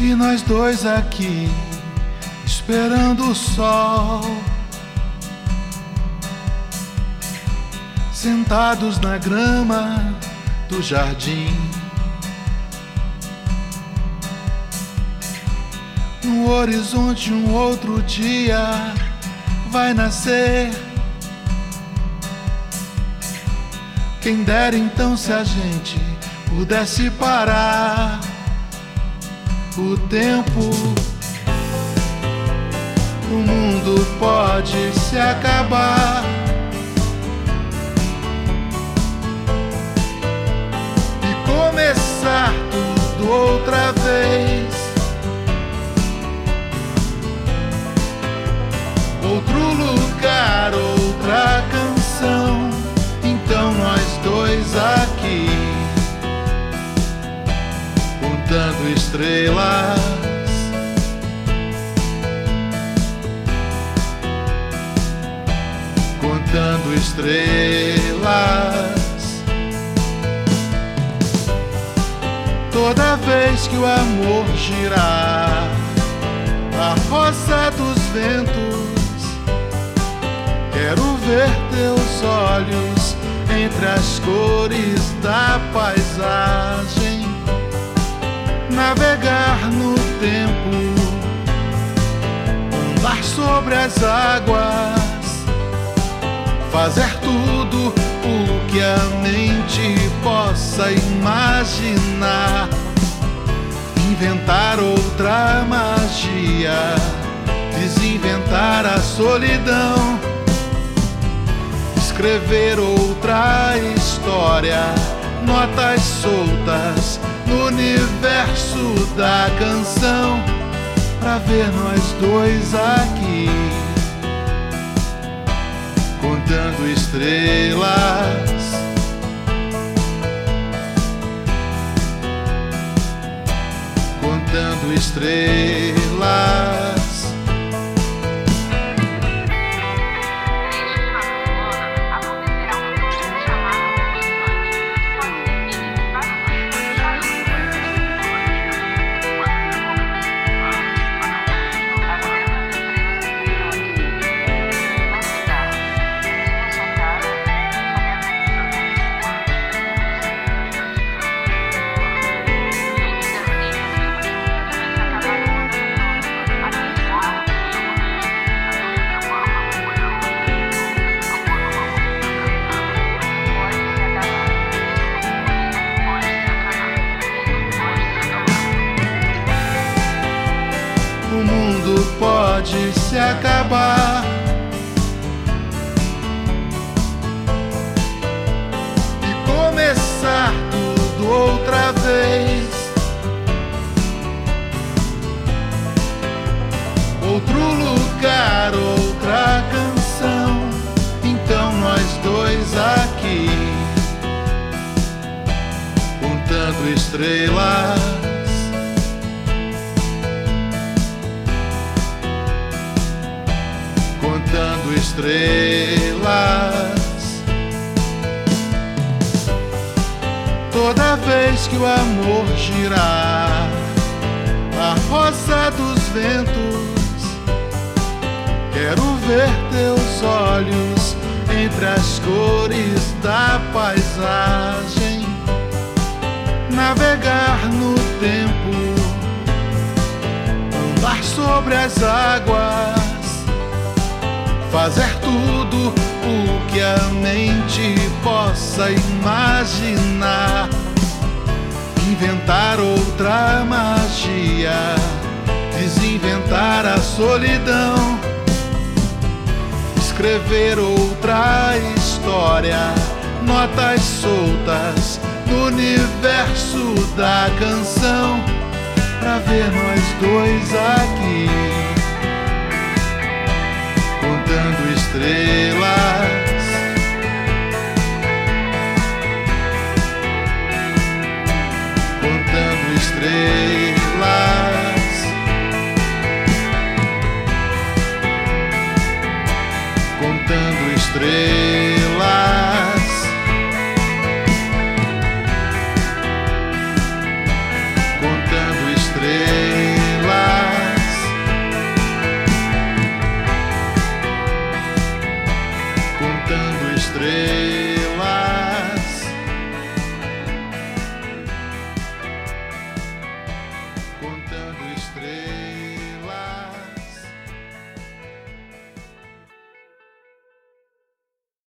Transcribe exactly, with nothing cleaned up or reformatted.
E nós dois aqui, esperando o sol, sentados na grama do jardim. No horizonte um outro dia vai nascer. Quem dera então se a gente pudesse parar o tempo. O mundo pode se acabar e começar tudo outra vez. Outro lugar, outra canção. Então nós dois aqui, contando estrelas, contando estrelas. Toda vez que o amor girar a roça dos ventos, quero ver teus olhos entre as cores da paisagem, navegar no tempo, andar sobre as águas, fazer tudo o que a mente possa imaginar, inventar outra magia, desinventar a solidão, escrever outra história, notas soltas no universo da canção, pra ver nós dois aqui, contando estrelas, contando estrelas. O mundo pode se acabar e começar tudo outra vez. Outro lugar, outra canção. Então nós dois aqui, contando estrelas, contando estrelas. Toda vez que o amor girar a roça dos ventos, quero ver teus olhos entre as cores da paisagem, navegar no tempo, andar sobre as águas, fazer tudo o que a mente possa imaginar, inventar outra magia, desinventar a solidão, escrever outra história, notas soltas no universo da canção, pra ver nós dois aqui, contando estrelas, contando estrelas, contando estrelas, contando estrelas. estrelas.